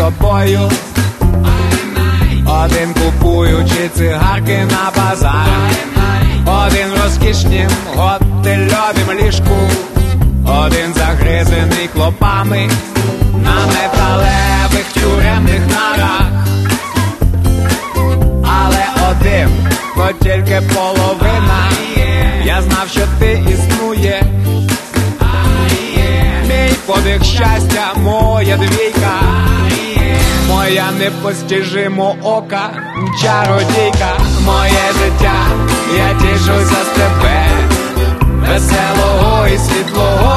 тобою. Один купуючи цигарки на базар, один в розкішнім готельовім ліжку, один загризений клопами на металевих тюремних нарах. Але один, то тільки половина. Я знав, що ти існує. Мій подих щастя, моя двійка, моя непостижимо ока чародійка. Моє життя, я тішуся з тебе, веселого і світлого